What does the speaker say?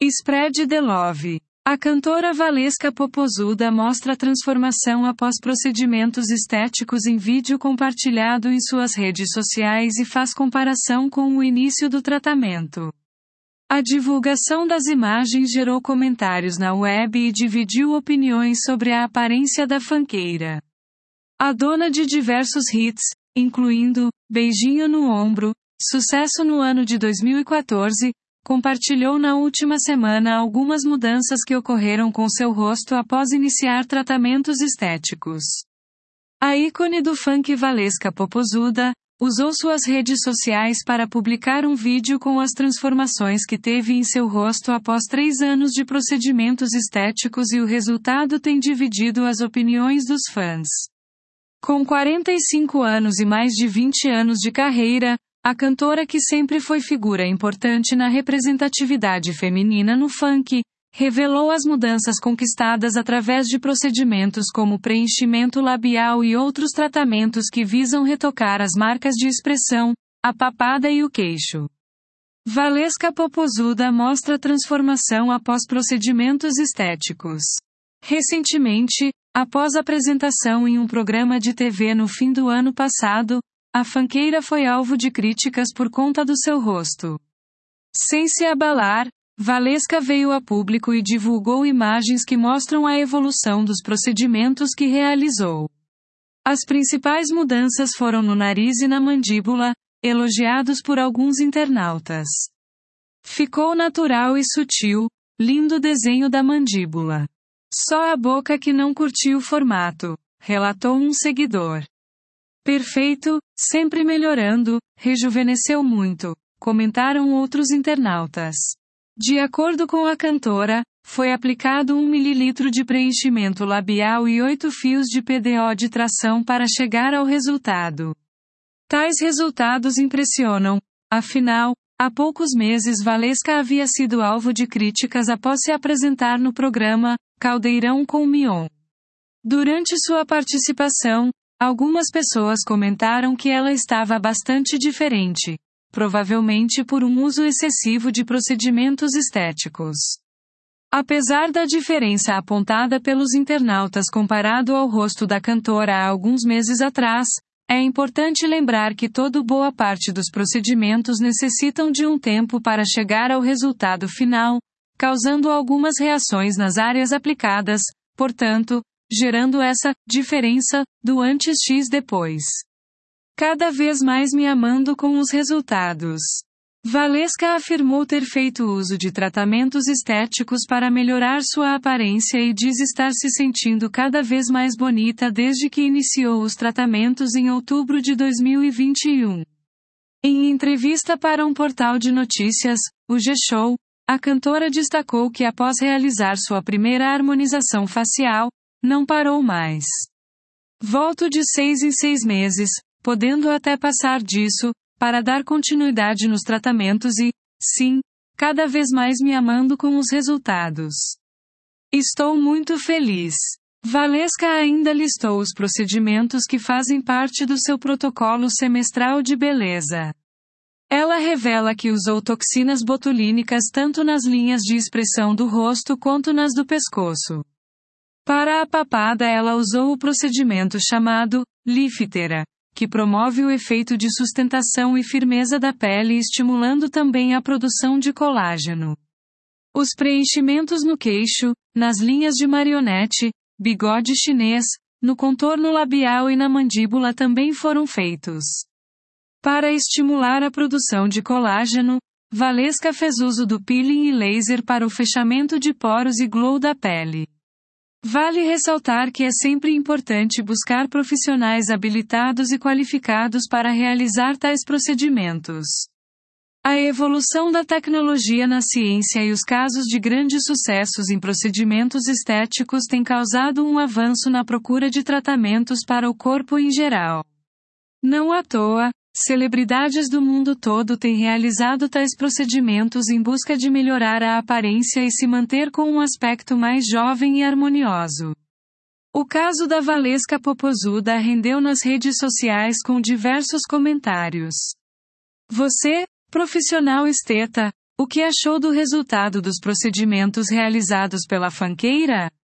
Spread the love. A cantora Valesca Popozuda mostra a transformação após procedimentos estéticos em vídeo compartilhado em suas redes sociais e faz comparação com o início do tratamento. A divulgação das imagens gerou comentários na web e dividiu opiniões sobre a aparência da funkeira. A dona de diversos hits, incluindo Beijinho no Ombro, sucesso no ano de 2014, compartilhou na última semana algumas mudanças que ocorreram com seu rosto após iniciar tratamentos estéticos. A ícone do funk Valesca Popozuda usou suas redes sociais para publicar um vídeo com as transformações que teve em seu rosto após 3 anos de procedimentos estéticos e o resultado tem dividido as opiniões dos fãs. Com 45 anos e mais de 20 anos de carreira, a cantora, que sempre foi figura importante na representatividade feminina no funk, revelou as mudanças conquistadas através de procedimentos como preenchimento labial e outros tratamentos que visam retocar as marcas de expressão, a papada e o queixo. Valesca Popozuda mostra transformação após procedimentos estéticos. Recentemente, após apresentação em um programa de TV no fim do ano passado, a funkeira foi alvo de críticas por conta do seu rosto. Sem se abalar, Valesca veio a público e divulgou imagens que mostram a evolução dos procedimentos que realizou. As principais mudanças foram no nariz e na mandíbula, elogiados por alguns internautas. Ficou natural e sutil, lindo desenho da mandíbula. Só a boca que não curtiu o formato, relatou um seguidor. Perfeito, sempre melhorando, rejuvenesceu muito, comentaram outros internautas. De acordo com a cantora, foi aplicado 1 ml de preenchimento labial e 8 fios de PDO de tração para chegar ao resultado. Tais resultados impressionam, afinal, há poucos meses Valesca havia sido alvo de críticas após se apresentar no programa Caldeirão com Mion. Durante sua participação, algumas pessoas comentaram que ela estava bastante diferente, provavelmente por um uso excessivo de procedimentos estéticos. Apesar da diferença apontada pelos internautas comparado ao rosto da cantora há alguns meses atrás, é importante lembrar que boa parte dos procedimentos necessitam de um tempo para chegar ao resultado final, causando algumas reações nas áreas aplicadas, portanto, gerando essa diferença do antes x depois. Cada vez mais me amando com os resultados. Valesca afirmou ter feito uso de tratamentos estéticos para melhorar sua aparência e diz estar se sentindo cada vez mais bonita desde que iniciou os tratamentos em outubro de 2021. Em entrevista para um portal de notícias, o G-Show, a cantora destacou que após realizar sua primeira harmonização facial, não parou mais. Volto de 6 em 6 meses, podendo até passar disso, para dar continuidade nos tratamentos e, sim, cada vez mais me amando com os resultados. Estou muito feliz. Valesca ainda listou os procedimentos que fazem parte do seu protocolo semestral de beleza. Ela revela que usou toxinas botulínicas tanto nas linhas de expressão do rosto quanto nas do pescoço. Para a papada, ela usou o procedimento chamado líftera, que promove o efeito de sustentação e firmeza da pele, estimulando também a produção de colágeno. Os preenchimentos no queixo, nas linhas de marionete, bigode chinês, no contorno labial e na mandíbula também foram feitos. Para estimular a produção de colágeno, Valesca fez uso do peeling e laser para o fechamento de poros e glow da pele. Vale ressaltar que é sempre importante buscar profissionais habilitados e qualificados para realizar tais procedimentos. A evolução da tecnologia na ciência e os casos de grandes sucessos em procedimentos estéticos têm causado um avanço na procura de tratamentos para o corpo em geral. Não à toa, celebridades do mundo todo têm realizado tais procedimentos em busca de melhorar a aparência e se manter com um aspecto mais jovem e harmonioso. O caso da Valesca Popozuda rendeu nas redes sociais com diversos comentários. Você, profissional esteta, O que achou do resultado dos procedimentos realizados pela funkeira?